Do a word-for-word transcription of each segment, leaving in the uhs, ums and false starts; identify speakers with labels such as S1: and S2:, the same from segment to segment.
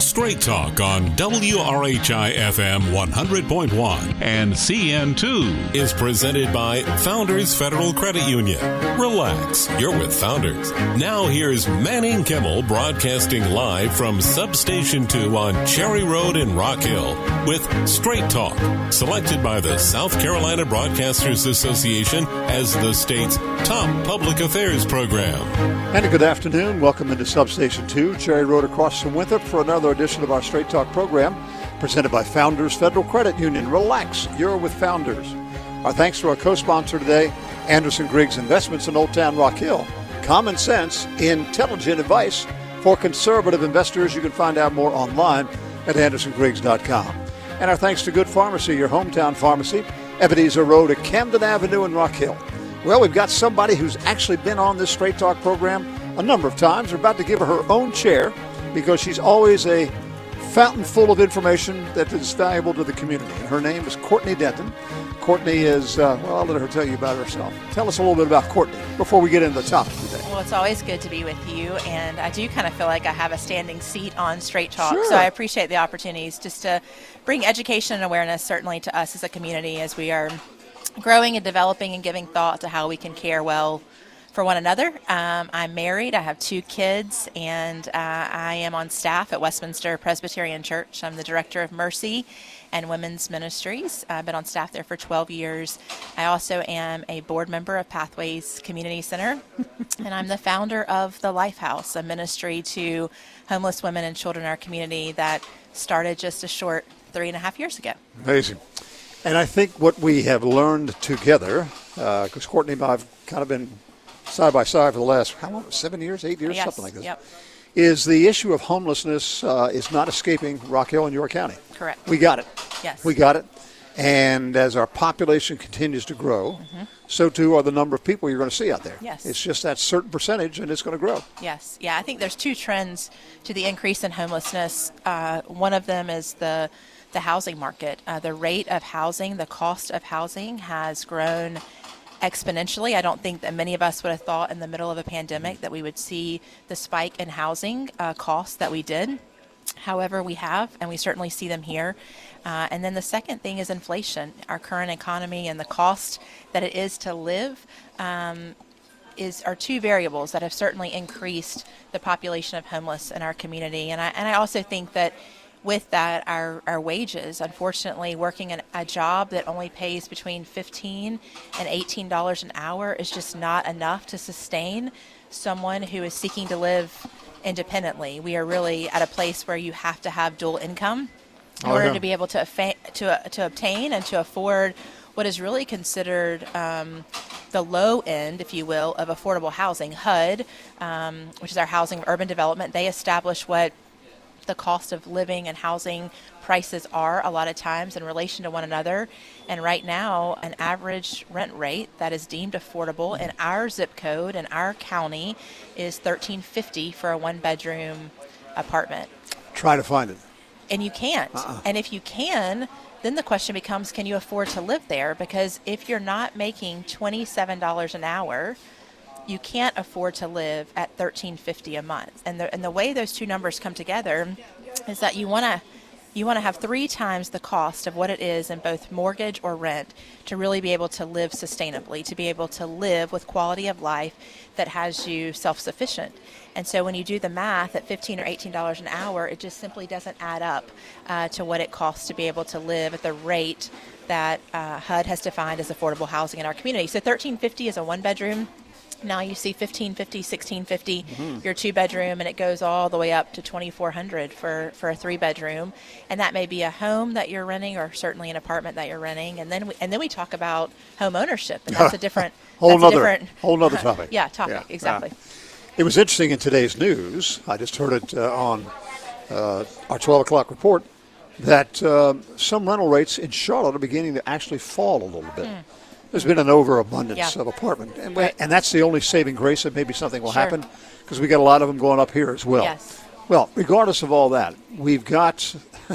S1: Straight Talk on W R H I F M one hundred point one and C N two is presented by Founders Federal Credit Union. Relax, you're with Founders. Now here's Manning Kimmel broadcasting live from Substation two on Cherry Road in Rock Hill with Straight Talk, selected by the South Carolina Broadcasters Association as the state's top public affairs program.
S2: And a good afternoon. Welcome into Substation two, Cherry Road across from Winthrop for another edition of our Straight Talk program presented by Founders Federal Credit Union. Relax, you're with Founders. Our thanks to our co-sponsor today, Anderson Griggs Investments in Old Town Rock Hill. Common sense, intelligent advice for conservative investors. You can find out more online at anderson griggs dot com. And our thanks to Good Pharmacy, your hometown pharmacy, Ebenezer Road at Camden Avenue in Rock Hill. Well, we've got somebody who's actually been on this Straight Talk program a number of times. We're about to give her her own chair because she's always a fountain full of information that is valuable to the community. And her name is Courtney Denton. Courtney is, uh, well, I'll let her tell you about herself. Tell us a little bit about Courtney before we get into the topic today.
S3: Well, it's always good to be with you, and I do kind of feel like I have a standing seat on Straight Talk,
S2: Sure.
S3: so I appreciate the opportunities just to bring education and awareness, certainly to us as a community, as we are growing and developing and giving thought to how we can care well for one another. Um, I'm married. I have two kids, and uh, I am on staff at Westminster Presbyterian Church. I'm the director of Mercy and Women's Ministries. I've been on staff there for twelve years. I also am a board member of Pathways Community Center, and I'm the founder of the Life House, a ministry to homeless women and children in our community that started just a short three and a half years ago.
S2: Amazing. And I think what we have learned together, because uh, Courtney and I have kind of been side by side for the last, how long, seven years, eight years,
S3: Yes,
S2: something like this,
S3: yep.
S2: is the issue of homelessness uh, is not escaping Rock Hill and York County.
S3: Correct.
S2: We got it.
S3: Yes.
S2: We got it. And as our population continues to grow, mm-hmm. so too are the number of people you're going to see out there.
S3: Yes.
S2: It's just that certain percentage, and it's going to grow.
S3: Yes. Yeah, I think there's two trends to the increase in homelessness. Uh, one of them is the the housing market. Uh, the rate of housing, the cost of housing has grown exponentially. I don't think that many of us would have thought in the middle of a pandemic that we would see the spike in housing uh, costs that we did. However, we have, and we certainly see them here. Uh, and then the second thing is inflation. Our current economy and the cost that it is to live um, is are two variables that have certainly increased the population of homeless in our community. And I and I also think that with that, our, our wages, unfortunately, working in a job that only pays between fifteen dollars and eighteen dollars an hour is just not enough to sustain someone who is seeking to live independently. We are really at a place where you have to have dual income in
S2: oh,
S3: order
S2: yeah.
S3: to be able to, to, to obtain and to afford what is really considered um, the low end, if you will, of affordable housing. H U D, um, which is our Housing Urban Development, they establish what the cost of living and housing prices are a lot of times in relation to one another. And right now, an average rent rate that is deemed affordable in our zip code in our county is thirteen fifty for a one-bedroom apartment.
S2: Try to find it.
S3: And you can't. Uh-uh. And if you can, then the question becomes, can you afford to live there? Because if you're not making twenty-seven dollars an hour, you can't afford to live at thirteen fifty a month. And the and the way those two numbers come together is that you want to you want to have three times the cost of what it is in both mortgage or rent to really be able to live sustainably, to be able to live with quality of life that has you self-sufficient. And so when you do the math at fifteen or eighteen dollars an hour, it just simply doesn't add up uh, to what it costs to be able to live at the rate that uh, H U D has defined as affordable housing in our community. So thirteen fifty is a one-bedroom. Now you see fifteen fifty, sixteen fifty, mm-hmm. your two-bedroom, and it goes all the way up to twenty-four hundred for, for a three-bedroom. And that may be a home that you're renting or certainly an apartment that you're renting. And then we, and then we talk about home ownership, and that's a different
S2: whole
S3: that's
S2: nother,
S3: a different,
S2: whole nother topic.
S3: yeah, topic,
S2: yeah.
S3: exactly.
S2: Uh, it was interesting in today's news. I just heard it uh, on uh, our twelve o'clock report that uh, some rental rates in Charlotte are beginning to actually fall a little bit. Mm. There's been an overabundance
S3: yeah.
S2: of apartment, and,
S3: right.
S2: and that's the only saving grace that maybe something will
S3: sure.
S2: happen, because we got a lot of them going up here as well.
S3: Yes.
S2: Well, regardless of all that, we've got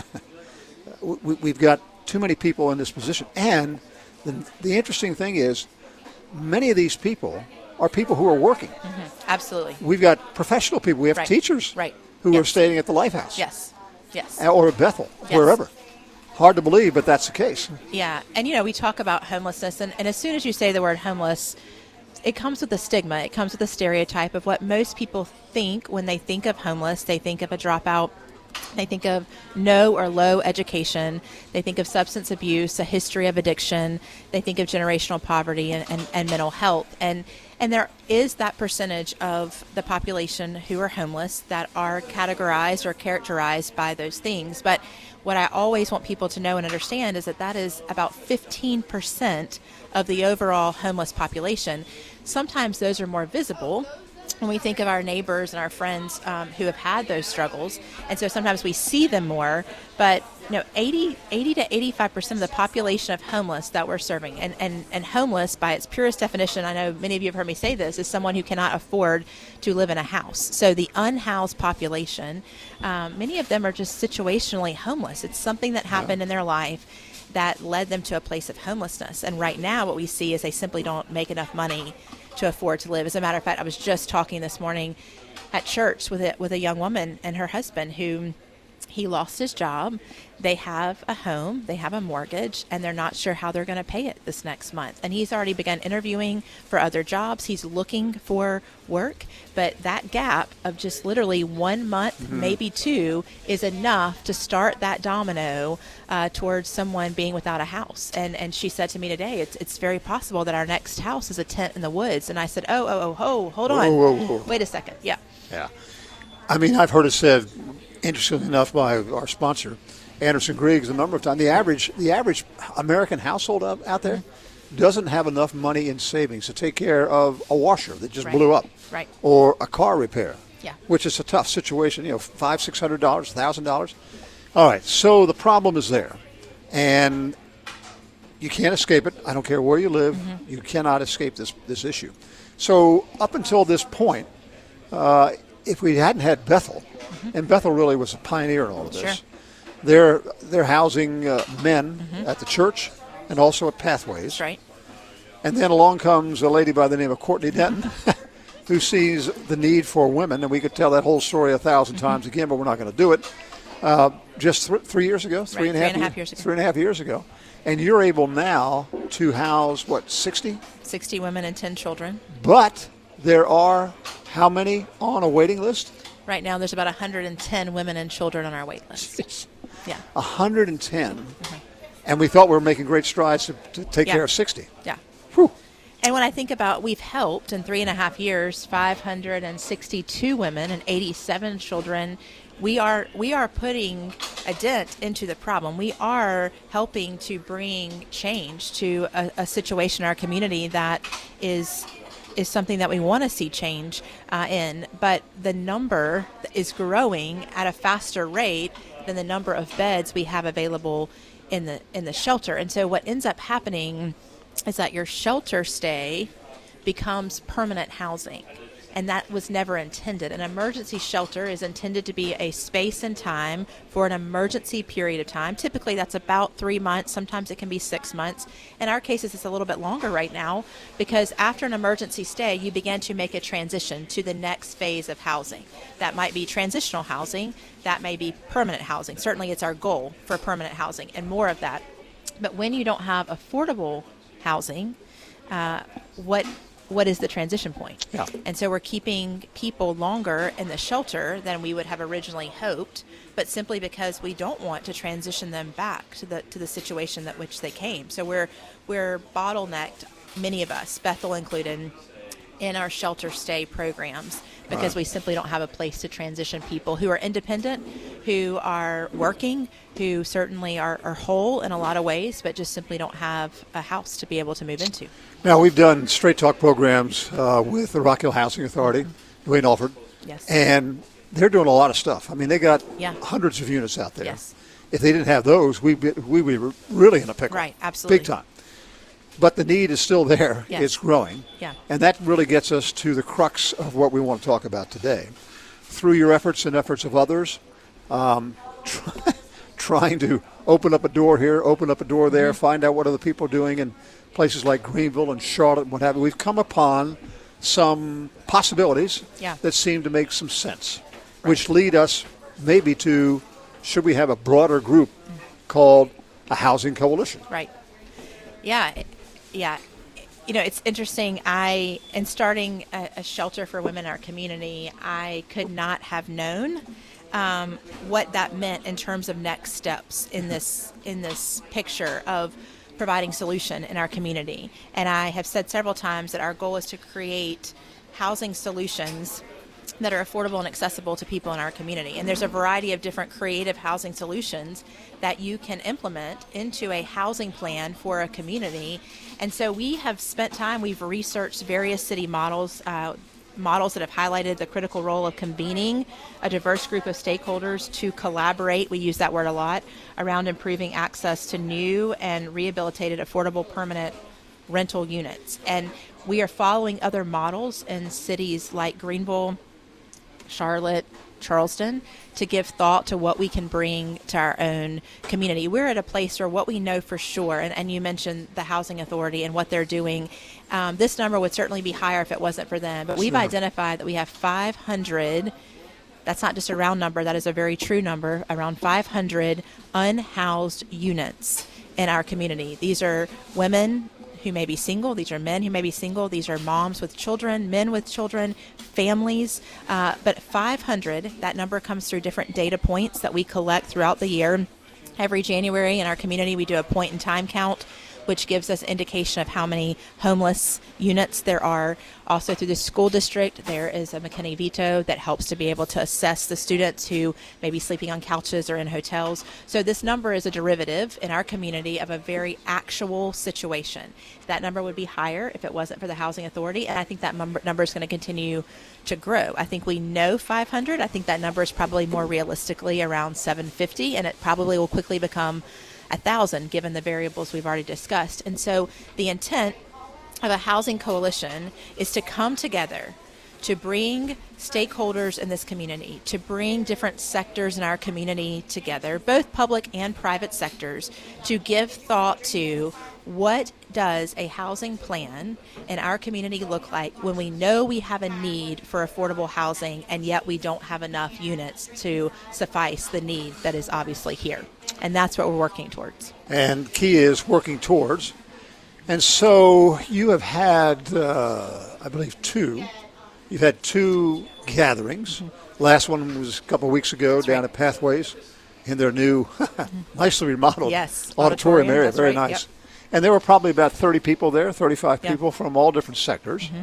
S2: we, we've got too many people in this position, and the, the interesting thing is, many of these people are people who are working.
S3: Mm-hmm. Absolutely.
S2: We've got professional people. We have
S3: right.
S2: teachers
S3: right.
S2: who
S3: yes.
S2: are staying at the Life House.
S3: Yes. Yes.
S2: Or Bethel,
S3: Yes.
S2: wherever. Hard to believe, but that's the case.
S3: Yeah. And, you know, we talk about homelessness, and, and as soon as you say the word homeless, it comes with a stigma. It comes with a stereotype of what most people think when they think of homeless. They think of a dropout. They think of no or low education. They think of substance abuse, a history of addiction. They think of generational poverty and, and, and mental health. And and there is that percentage of the population who are homeless that are categorized or characterized by those things. But what I always want people to know and understand is that that is about fifteen percent of the overall homeless population. Sometimes those are more visible when we think of our neighbors and our friends um, who have had those struggles. And so sometimes we see them more, but you know, eighty, eighty to eighty-five percent of the population of homeless that we're serving, and, and, and homeless by its purest definition, I know many of you have heard me say this, is someone who cannot afford to live in a house. So the unhoused population, um, many of them are just situationally homeless. It's something that happened in their life that led them to a place of homelessness. And right now what we see is they simply don't make enough money to afford to live. As a matter of fact, I was just talking this morning at church with a, with a young woman and her husband who he lost his job. They have a home, they have a mortgage, and they're not sure how they're going to pay it this next month. And he's already begun interviewing for other jobs. He's looking for work, but that gap of just literally one month, mm-hmm. maybe two, is enough to start that domino uh, towards someone being without a house. And and she said to me today, it's it's very possible that our next house is a tent in the woods. And I said, oh, oh, oh, oh, hold on.
S2: Whoa, whoa, whoa.
S3: Wait a second. Yeah.
S2: Yeah. I mean, I've heard it said, interestingly enough, by our sponsor, Anderson Griggs, a number of times. The average, the average American household out, out there mm-hmm. doesn't have enough money in savings to take care of a washer that just
S3: right.
S2: blew up,
S3: right?
S2: Or a car repair,
S3: yeah,
S2: which is a tough situation. You know, five, six hundred dollars, thousand dollars. All right, so the problem is there, and you can't escape it. I don't care where you live; mm-hmm. you cannot escape this this issue. So up until this point, uh, if we hadn't had Bethel. And Bethel really was a pioneer in all of this.
S3: Sure.
S2: They're they're housing uh, men mm-hmm. at the church and also at Pathways.
S3: That's right.
S2: And then along comes a lady by the name of Courtney Denton, who sees the need for women, and we could tell that whole story a thousand mm-hmm. times again, but we're not going to do it. Uh, just th- three years ago, three,
S3: right.
S2: and, a half
S3: three and a half years ago.
S2: Three and a half years ago. And you're able now to house, what, sixty?
S3: sixty women and ten children.
S2: But there are how many on a waiting list?
S3: Right now, there's about one hundred ten women and children on our wait list. Yeah.
S2: one hundred ten. Mm-hmm. And we thought we were making great strides to, to take
S3: yeah.
S2: care of sixty.
S3: Yeah.
S2: Whew.
S3: And when I think about we've helped in three and a half years, five hundred sixty-two women and eighty-seven children, we are we are putting a dent into the problem. We are helping to bring change to a, a situation in our community that is is something that we want to see change uh, in, but the number is growing at a faster rate than the number of beds we have available in the in the shelter. And so what ends up happening is that your shelter stay becomes permanent housing. And that was never intended. An emergency shelter is intended to be a space and time for an emergency period of time. Typically, that's about three months. Sometimes it can be six months. In our cases, it's a little bit longer right now because after an emergency stay, you begin to make a transition to the next phase of housing. That might be transitional housing. That may be permanent housing. Certainly, it's our goal for permanent housing and more of that. But when you don't have affordable housing, uh, what what is the transition point?
S2: Yeah.
S3: And so we're keeping people longer in the shelter than we would have originally hoped, but simply because we don't want to transition them back to the to the situation that which they came. So we're we're bottlenecked, many of us, Bethel included, in our shelter stay programs because right. we simply don't have a place to transition people who are independent, who are working, who certainly are, are whole in a lot of ways, but just simply don't have a house to be able to move into.
S2: Now, we've done Straight Talk programs uh, with the Rock Hill Housing Authority, Dwayne Alford.
S3: Yes.
S2: And they're doing a lot of stuff. I mean, they got
S3: yeah.
S2: hundreds of units out there.
S3: Yes.
S2: If they didn't have those, we'd be, we would be really in a pickle.
S3: Right, absolutely.
S2: Big time. But the need is still there.
S3: Yes.
S2: It's growing.
S3: Yeah.
S2: And that really gets us to the crux of what we want to talk about today. Through your efforts and efforts of others, um, try, trying to open up a door here, open up a door there, mm-hmm. find out what other people are doing in places like Greenville and Charlotte and what have you. We've come upon some possibilities
S3: yeah.
S2: that seem to make some sense,
S3: right.
S2: which lead us maybe to should we have a broader group called a housing coalition?
S3: Right. Yeah. Yeah. You know, it's interesting. I, in starting a, a shelter for women in our community, I could not have known um, what that meant in terms of next steps in this in this picture of providing solution in our community. And I have said several times that our goal is to create housing solutions that are affordable and accessible to people in our community. And there's a variety of different creative housing solutions that you can implement into a housing plan for a community. And so we have spent time, we've researched various city models, uh, models that have highlighted the critical role of convening a diverse group of stakeholders to collaborate, we use that word a lot, around improving access to new and rehabilitated affordable permanent rental units. And we are following other models in cities like Greenville, Charlotte, Charleston, to give thought to what we can bring to our own community. We're at a place where what we know for sure, and, and you mentioned the Housing Authority and what they're doing, um, this number would certainly be higher if it wasn't for them, but we've sure. identified that we have five hundred, that's not just a round number, that is a very true number, around five hundred unhoused units in our community. These are women who may be single. These are men who may be single. These are moms with children, men with children, families. Uh, but five hundred, that number comes through different data points that we collect throughout the year. Every January in our community, we do a point in time count, which gives us indication of how many homeless units there are. Also through the school district, there is a McKinney veto that helps to be able to assess the students who may be sleeping on couches or in hotels. So this number is a derivative in our community of a very actual situation. That number would be higher if it wasn't for the Housing Authority, and I think that number, number is going to continue to grow. I think we know five hundred. I think that number is probably more realistically around seven fifty, and it probably will quickly become a thousand given the variables we've already discussed. And so the intent of a housing coalition is to come together to bring stakeholders in this community, to bring different sectors in our community together, both public and private sectors, to give thought to what does a housing plan in our community look like when we know we have a need for affordable housing and yet we don't have enough units to suffice the need that is obviously here. And that's what we're working towards.
S2: And key is working towards. And so you have had, uh, I believe, two. You've had two gatherings. Mm-hmm. Last one was a couple of weeks ago That's down right. at Pathways in their new, nicely remodeled
S3: yes,
S2: auditorium, auditorium area. Very
S3: right.
S2: nice.
S3: Yep.
S2: And there were probably about thirty people there, thirty-five
S3: yep.
S2: people from all different sectors.
S3: Mm-hmm.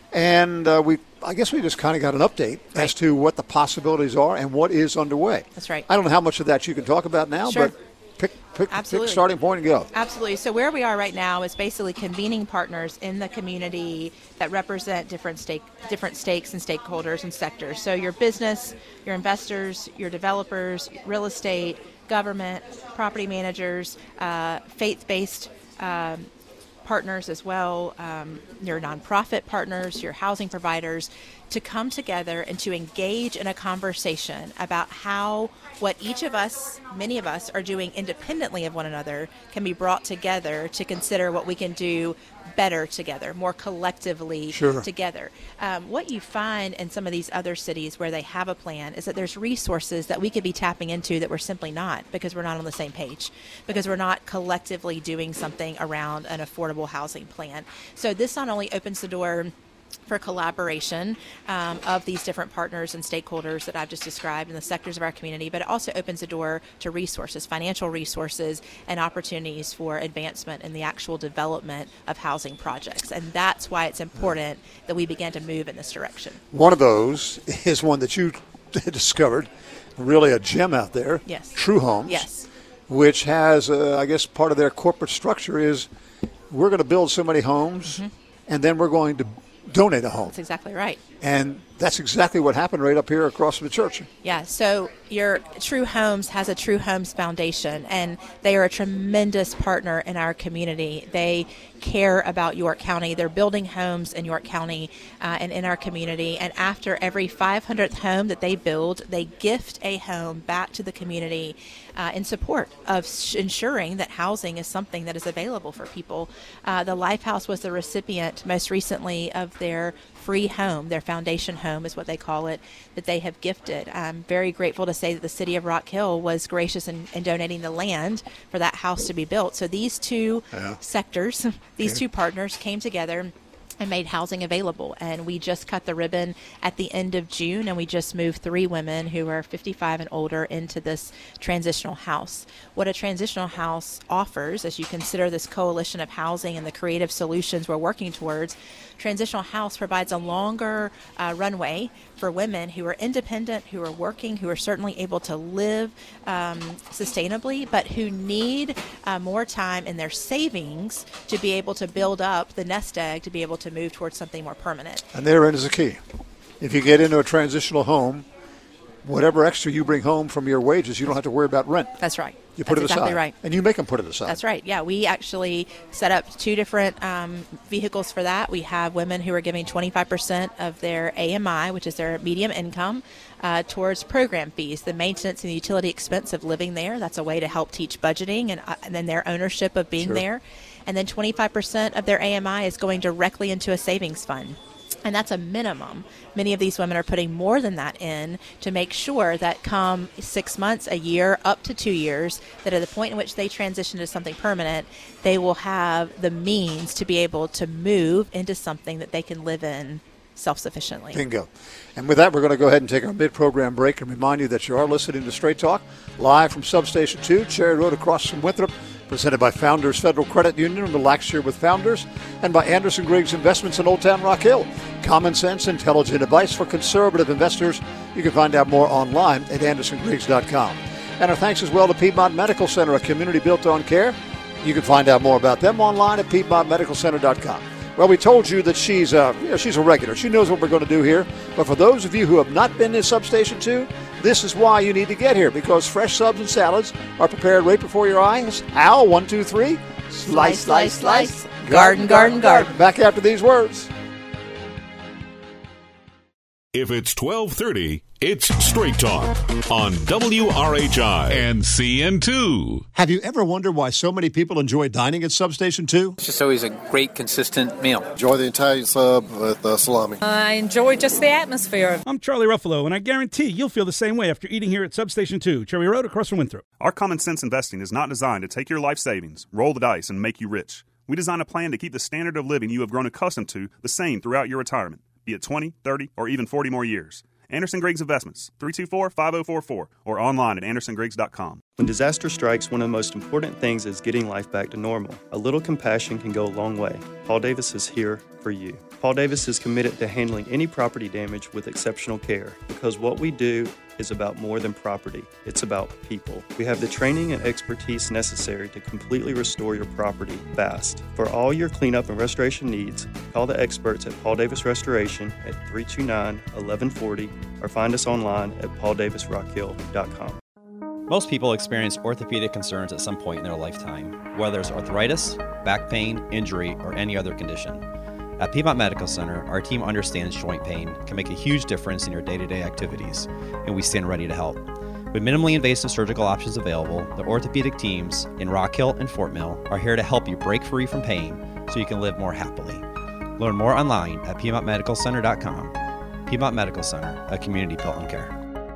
S2: And uh, we, I guess we just kind of got an update right. as to what the possibilities are and what is underway.
S3: That's right.
S2: I don't know how much of that you can talk about now,
S3: sure.
S2: but pick, pick,
S3: Absolutely.
S2: pick starting point and go.
S3: Absolutely. So where we are right now is basically convening partners in the community that represent different stake, different stakes and stakeholders and sectors. So your business, your investors, your developers, real estate, government, property managers, uh, faith-based um, partners as well, um, your nonprofit partners, your housing providers, to come together and to engage in a conversation about how what each of us, many of us, are doing independently of one another can be brought together to consider what we can do better together, more collectively
S2: sure.
S3: together. Um, what you find in some of these other cities where they have a plan is that there's resources that we could be tapping into that we're simply not, because we're not on the same page, because we're not collectively doing something around an affordable housing plan. So this not only opens the door for collaboration um, of these different partners and stakeholders that I've just described in the sectors of our community, but it also opens the door to resources, financial resources, and opportunities for advancement in the actual development of housing projects. And that's why it's important that we begin to move in this direction.
S2: One of those is one that you discovered, really a gem out there,
S3: yes.
S2: True Homes,
S3: yes.
S2: which has, uh, I guess, part of their corporate structure is we're going to build so many homes, mm-hmm. and then we're going to donate a home.
S3: That's exactly right.
S2: And that's exactly what happened right up here across from the church.
S3: Yeah, so your True Homes has a True Homes Foundation, and they are a tremendous partner in our community. They care about York County. They're building homes in York County uh, and in our community. And after every five hundredth home that they build, they gift a home back to the community uh, in support of sh- ensuring that housing is something that is available for people. Uh, the Lifehouse was the recipient most recently of their free home, their foundation home home is what they call it, that they have gifted. I'm very grateful to say that the city of Rock Hill was gracious in, in donating the land for that house to be built. So these two yeah. sectors, these okay. two partners came together and made housing available. And we just cut the ribbon at the end of June, and we just moved three women who are fifty-five and older into this transitional house. What a transitional house offers, as you consider this coalition of housing and the creative solutions we're working towards, transitional house provides a longer uh, runway for women who are independent, who are working, who are certainly able to live um, sustainably, but who need uh, more time in their savings to be able to build up the nest egg to be able to move towards something more permanent.
S2: And therein is the key. If you get into a transitional home, whatever extra you bring home from your wages, you don't have to worry about rent.
S3: That's right.
S2: You put
S3: That's
S2: it aside.
S3: Exactly right.
S2: And you make them put it aside.
S3: That's right. Yeah, we actually set up two different um, vehicles for that. We have women who are giving twenty-five percent of their A M I, which is their medium income, uh, towards program fees, the maintenance and the utility expense of living there. That's a way to help teach budgeting and, uh, and then their ownership of being sure. there. And then twenty-five percent of their A M I is going directly into a savings fund. And that's a minimum. Many of these women are putting more than that in to make sure that come six months, a year, up to two years, that at the point in which they transition to something permanent, they will have the means to be able to move into something that they can live in self-sufficiently.
S2: Bingo. And with that, we're going to go ahead and take our mid-program break and remind you that you are listening to Straight Talk, live from Substation two, Cherry Road across from Winthrop, presented by Founders Federal Credit Union, Relax Here with Founders, and by Anderson Griggs Investments in Old Town Rock Hill. Common sense, intelligent advice for conservative investors. You can find out more online at anderson griggs dot com. And our thanks as well to Piedmont Medical Center, a community built on care. You can find out more about them online at piedmont medical center dot com. Well, we told you that she's a, you know, she's a regular. She knows what we're going to do here. But for those of you who have not been in Substation two, this is why you need to get here, because fresh subs and salads are prepared right before your eyes. How? One, two, three. Slice, slice, slice.
S3: Garden, garden, garden.
S2: Back after these words.
S1: If it's twelve thirty, it's Straight Talk on W R H I and C N two.
S2: Have you ever wondered why so many people enjoy dining at Substation two?
S4: It's just always a great, consistent meal.
S5: Enjoy the Italian sub with uh, salami.
S6: I enjoy just the atmosphere.
S7: I'm Charlie Ruffalo, and I guarantee you'll feel the same way after eating here at Substation two, Cherry Road across from Winthrop.
S8: Our common sense investing is not designed to take your life savings, roll the dice, and make you rich. We design a plan to keep the standard of living you have grown accustomed to the same throughout your retirement, be it twenty, thirty, or even forty more years. Anderson Griggs Investments, three two four, five oh four four, or online at anderson griggs dot com.
S9: When disaster strikes, one of the most important things is getting life back to normal. A little compassion can go a long way. Paul Davis is here for you. Paul Davis is committed to handling any property damage with exceptional care, because what we do is about more than property. It's about people. We have the training and expertise necessary to completely restore your property fast. For all your cleanup and restoration needs, call the experts at Paul Davis Restoration at three two nine, eleven forty or find us online at paul davis rock hill dot com.
S10: Most people experience orthopedic concerns at some point in their lifetime, whether it's arthritis, back pain, injury, or any other condition. At Piedmont Medical Center, our team understands joint pain can make a huge difference in your day-to-day activities, and we stand ready to help. With minimally invasive surgical options available, the orthopedic teams in Rock Hill and Fort Mill are here to help you break free from pain so you can live more happily. Learn more online at piedmont medical center dot com. Piedmont Medical Center, a community built on care.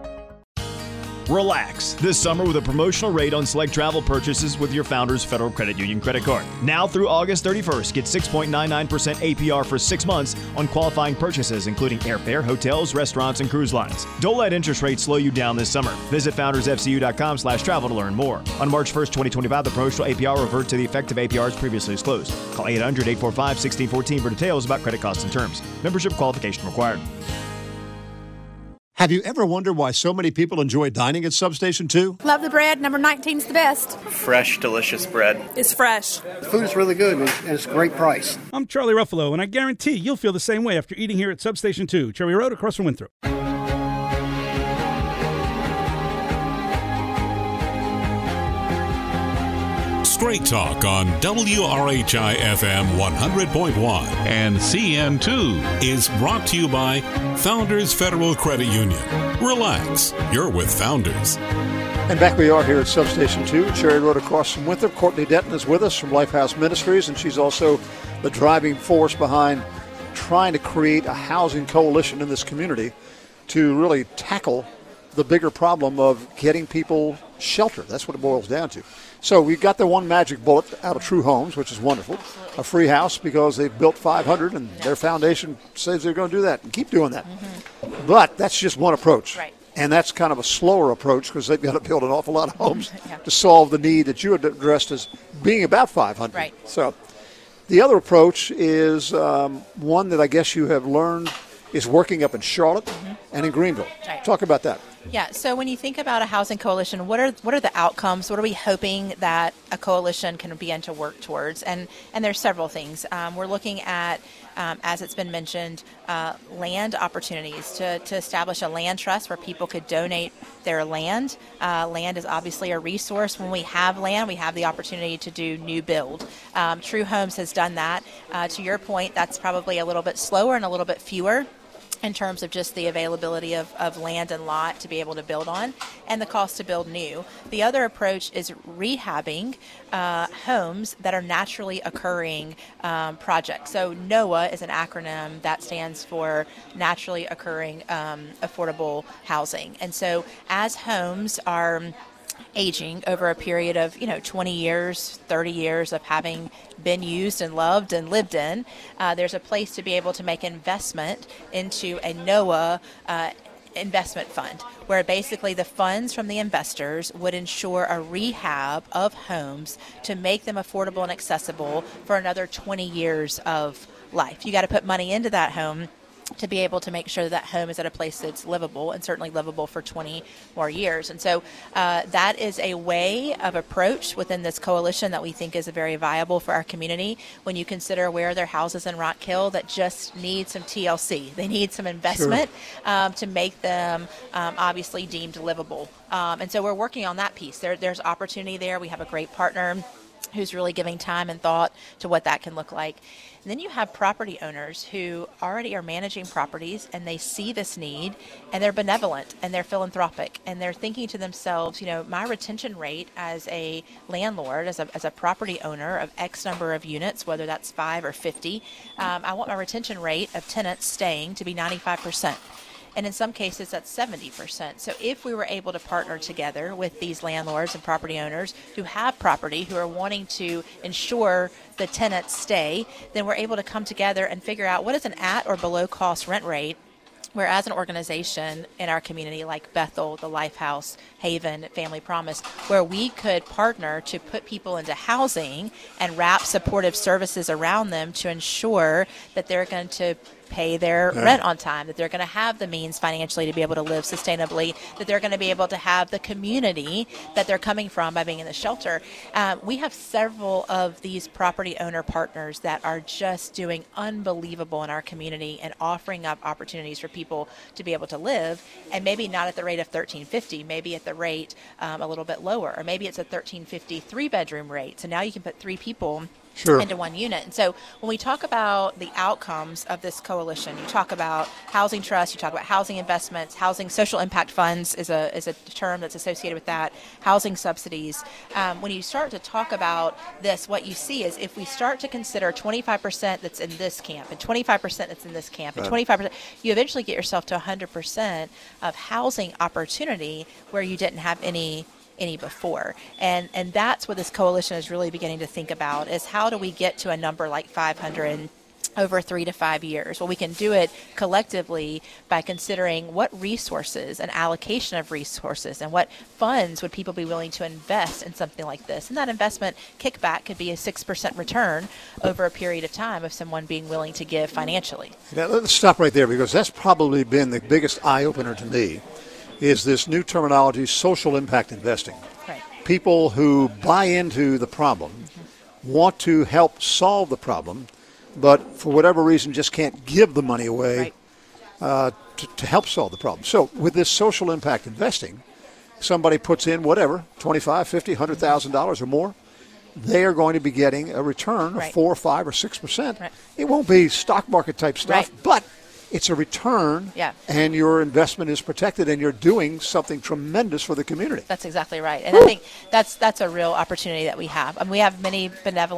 S11: Relax this summer with a promotional rate on select travel purchases with your Founders Federal Credit Union credit card. Now through August thirty-first, get six point nine nine percent A P R for six months on qualifying purchases, including airfare, hotels, restaurants, and cruise lines. Don't let interest rates slow you down this summer. Visit founders f c u dot com slash travel to learn more. On March first, twenty twenty-five, the promotional A P R will revert to the effective A P Rs previously disclosed. Call eight hundred, eight four five, one six one four for details about credit costs and terms. Membership qualification required.
S2: Have you ever wondered why so many people enjoy dining at Substation two?
S12: Love the bread. Number nineteen's the best.
S13: Fresh, delicious bread.
S6: It's fresh.
S14: The food is really good, and it's a great price.
S7: I'm Charlie Ruffalo, and I guarantee you'll feel the same way after eating here at Substation two, Cherry Road across from Winthrop.
S1: Straight Talk on W R H I F M one hundred point one and C N two is brought to you by Founders Federal Credit Union. Relax, you're with Founders.
S2: And back we are here at Substation two, Cherry Road across from Winthrop. Courtney Denton is with us from Lifehouse Ministries, and she's also the driving force behind trying to create a housing coalition in this community to really tackle the bigger problem of getting people shelter. That's what it boils down to. So we got the one magic bullet out of True Homes, which is wonderful. Absolutely. A free house because they've built five hundred, and yeah. their foundation says they're going to do that and keep doing that. Mm-hmm. But that's just one approach.
S3: Right.
S2: And that's kind of a slower approach because they've got to build an awful lot of homes
S3: yeah.
S2: to solve the need that you had addressed as being about five hundred.
S3: Right.
S2: So the other approach is um, one that I guess you have learned is working up in Charlotte mm-hmm. and in Greenville. Right. Talk about that.
S3: Yeah, so when you think about a housing coalition, what are what are the outcomes? What are we hoping that a coalition can begin to work towards? And and there's several things. Um, we're looking at, um, as it's been mentioned, uh, land opportunities to, to establish a land trust where people could donate their land. Uh, land is obviously a resource. When we have land, we have the opportunity to do new build. Um, True Homes has done that. Uh, to your point, that's probably a little bit slower and a little bit fewer in terms of just the availability of, of land and lot to be able to build on and the cost to build new. The other approach is rehabbing uh, homes that are naturally occurring um, projects. So NOAH is an acronym that stands for Naturally Occurring um, Affordable Housing. And so as homes are aging over a period of, you know, twenty years, thirty years of having been used and loved and lived in, uh, there's a place to be able to make investment into a NOAH uh, investment fund, where basically the funds from the investors would ensure a rehab of homes to make them affordable and accessible for another twenty years of life. You got to put money into that home to be able to make sure that, that home is at a place that's livable and certainly livable for twenty more years. And so uh, that is a way of approach within this coalition that we think is very viable for our community when you consider where there are houses in Rock Hill that just need some T L C. They need some investment sure. um, to make them um, obviously deemed livable. Um, and so we're working on that piece. There, there's opportunity there. We have a great partner who's really giving time and thought to what that can look like. And then you have property owners who already are managing properties and they see this need and they're benevolent and they're philanthropic and they're thinking to themselves, you know, my retention rate as a landlord, as a, as a property owner of X number of units, whether that's five or fifty, um, I want my retention rate of tenants staying to be ninety-five percent. And in some cases, that's seventy percent. So if we were able to partner together with these landlords and property owners who have property, who are wanting to ensure the tenants stay, then we're able to come together and figure out what is an at or below cost rent rate, where as an organization in our community like Bethel, the Lifehouse, Haven, Family Promise, where we could partner to put people into housing and wrap supportive services around them to ensure that they're going to pay their yeah. rent on time, that they're going to have the means financially to be able to live sustainably, that they're going to be able to have the community that they're coming from by being in the shelter. Um, we have several of these property owner partners that are just doing unbelievable in our community and offering up opportunities for people to be able to live, and maybe not at the rate of thirteen fifty, maybe at the rate um, a little bit lower, or maybe it's a thirteen fifty three-bedroom rate. So now you can put three people Sure. into one unit. And so when we talk about the outcomes of this coalition, you talk about housing trust, you talk about housing investments, housing social impact funds is a is a term that's associated with that, housing subsidies. Um, when you start to talk about this, what you see is if we start to consider twenty-five percent that's in this camp and twenty-five percent that's in this camp and twenty-five percent, you eventually get yourself to one hundred percent of housing opportunity where you didn't have any any before. And and that's what this coalition is really beginning to think about, is how do we get to a number like five hundred over three to five years? Well, we can do it collectively by considering what resources and allocation of resources and what funds would people be willing to invest in something like this. And that investment kickback could be a six percent return over a period of time of someone being willing to give financially.
S2: Now, let's stop right there, because that's probably been the biggest eye-opener to me, is this new terminology, social impact investing.
S3: Right.
S2: People who buy into the problem, mm-hmm. want to help solve the problem, but for whatever reason just can't give the money away right. uh, to, to help solve the problem. So with this social impact investing, somebody puts in whatever, twenty-five, fifty, one hundred thousand dollars or more, they are going to be getting a return
S3: right.
S2: of four, five, or six percent.
S3: Right.
S2: It won't be stock market type stuff,
S3: right.
S2: but it's a return,
S3: yeah.
S2: and your investment is protected, and you're doing something tremendous for the community.
S3: That's exactly right. And I think that's that's a real opportunity that we have. I mean, we have many benevolent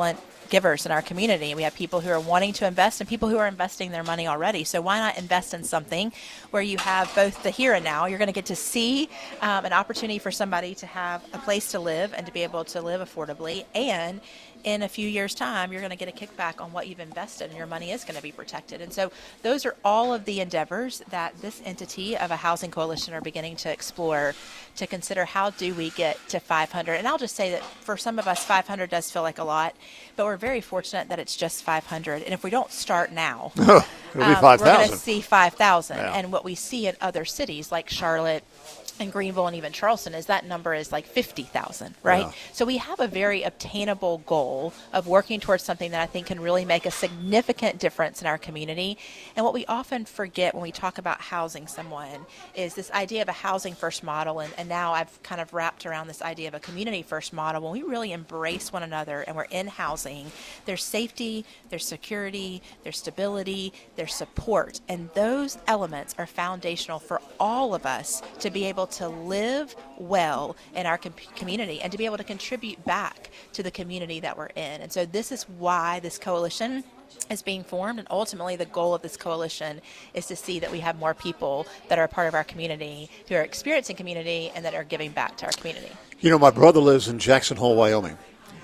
S3: givers in our community. We have people who are wanting to invest and people who are investing their money already. So why not invest in something where you have both the here and now? You're going to get to see um, an opportunity for somebody to have a place to live and to be able to live affordably, and in a few years' time, you're going to get a kickback on what you've invested, and your money is going to be protected. And so those are all of the endeavors that this entity of a housing coalition are beginning to explore to consider how do we get to five hundred. And I'll just say that for some of us, five hundred does feel like a lot, but we're very fortunate that it's just five hundred. And if we don't start now,
S2: It'll be
S3: um,
S2: five
S3: we're going
S2: thousand.
S3: to see five thousand.
S2: Yeah.
S3: And what we see in other cities like Charlotte and Greenville and even Charleston is that number is like fifty thousand, right?
S2: Yeah.
S3: So we have a very obtainable goal of working towards something that I think can really make a significant difference in our community. And what we often forget when we talk about housing someone is this idea of a housing first model. And, and now I've kind of wrapped around this idea of a community first model. When we really embrace one another and we're in housing, there's safety, there's security, there's stability, there's support. And those elements are foundational for all of us to be able to live well in our com- community and to be able to contribute back to the community that we're in. And so this is why this coalition is being formed, and ultimately the goal of this coalition is to see that we have more people that are a part of our community who are experiencing community and that are giving back to our community.
S2: You know, my brother lives in Jackson Hole, Wyoming,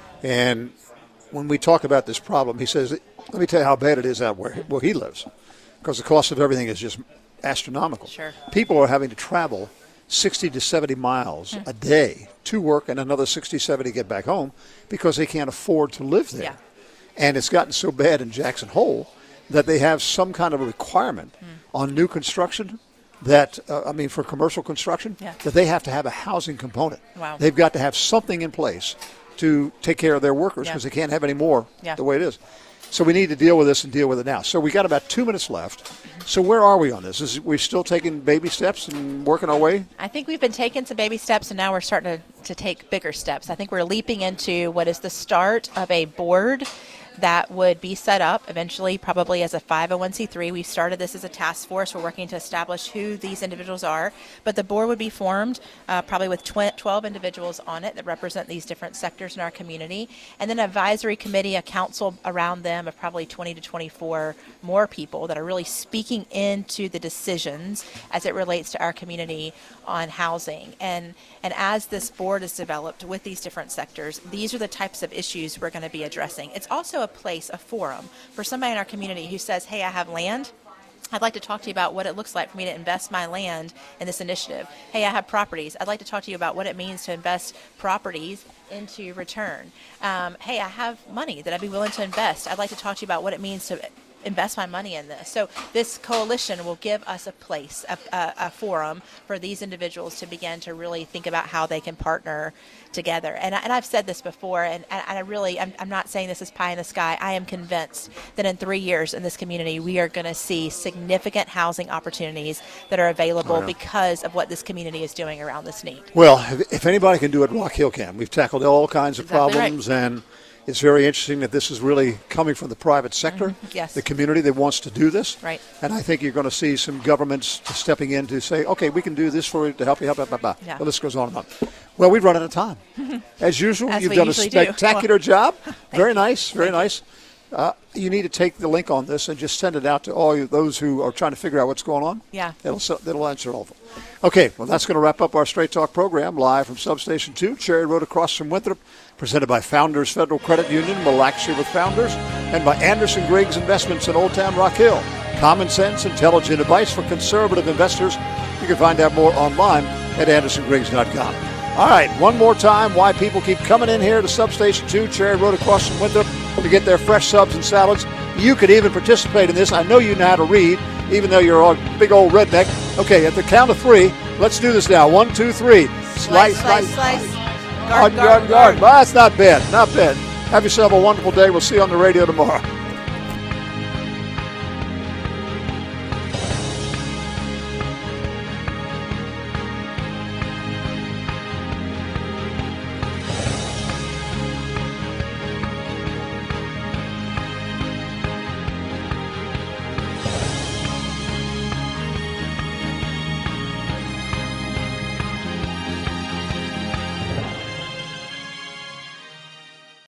S2: and when we talk about this problem, he says, let me tell you how bad it is out where, where he lives, because the cost of everything is just astronomical.
S3: Sure.
S2: People are having to travel sixty to seventy miles
S3: Mm.
S2: a day to work and another sixty, seventy to get back home because they can't afford to live there.
S3: Yeah.
S2: And it's gotten so bad in Jackson Hole that they have some kind of a requirement
S3: Mm.
S2: on new construction that, uh, I mean, for commercial construction,
S3: Yeah.
S2: that they have to have a housing component.
S3: Wow.
S2: They've got to have something in place to take care of their workers
S3: Yeah.
S2: because they can't have any more
S3: Yeah.
S2: the way it is. So we need to deal with this and deal with it now. So we got about two minutes left. So where are we on this? Is we still taking baby steps and working our way?
S3: I think we've been taking some baby steps, and now we're starting to, to take bigger steps. I think we're leaping into what is the start of a board that would be set up eventually probably as a five oh one c three. We started this as a task force. We're working to establish who these individuals are, but the board would be formed uh, probably with twelve individuals on it that represent these different sectors in our community, and then an advisory committee, a council around them of probably twenty to twenty-four more people that are really speaking into the decisions as it relates to our community on housing. And and as this board is developed with these different sectors, these are the types of issues we're going to be addressing. It's also a place, a forum for somebody in our community who says, hey, I have land. I'd like to talk to you about what it looks like for me to invest my land in this initiative. Hey, I have properties. I'd like to talk to you about what it means to invest properties into return. Um, hey, I have money that I'd be willing to invest. I'd like to talk to you about what it means to invest my money in this. So this coalition will give us a place, a, a, a forum for these individuals to begin to really think about how they can partner together. And, I, and I've said this before, and, and I really, I'm, I'm not saying this is pie in the sky. I am convinced that in three years in this community, we are going to see significant housing opportunities that are available
S2: Oh, yeah.
S3: because of what this community is doing around this need.
S2: Well, if, if anybody can do it, Rock Hill can. We've tackled all kinds of
S3: Exactly
S2: problems, and it's very interesting that this is really coming from the private sector,
S3: Mm-hmm. Yes.
S2: the community that wants to do this.
S3: Right.
S2: And I think you're going to see some governments stepping in to say, okay, we can do this for you to help you, help you, blah, blah, blah.
S3: Yeah.
S2: The list goes on and on. Well, we've run out of time. As usual,
S3: As
S2: you've
S3: we
S2: done a
S3: usually do.
S2: spectacular
S3: Well,
S2: job. Very nice, very
S3: Thank you.
S2: nice. Uh, you need to take the link on this and just send it out to all you, those who are trying to figure out what's going on.
S3: Yeah.
S2: It'll, it'll answer all of them. Okay, well, that's going to wrap up our Straight Talk program live from Substation two, Cherry Road across from Winthrop, presented by Founders Federal Credit Union, Relax Here with Founders, and by Anderson Griggs Investments in Old Town Rock Hill. Common sense, intelligent advice for conservative investors. You can find out more online at anderson griggs dot com. All right, one more time, why people keep coming in here to Substation two, Cherry Road across from Winthrop, to get their fresh subs and salads. You could even participate in this. I know you know how to read, even though you're a big old redneck. Okay, at the count of three, let's do this now. One, two, three.
S3: Slice, slice, slice.
S2: Guard, guard, guard. Well, that's not bad, not bad. Have yourself a wonderful day. We'll see you on the radio tomorrow.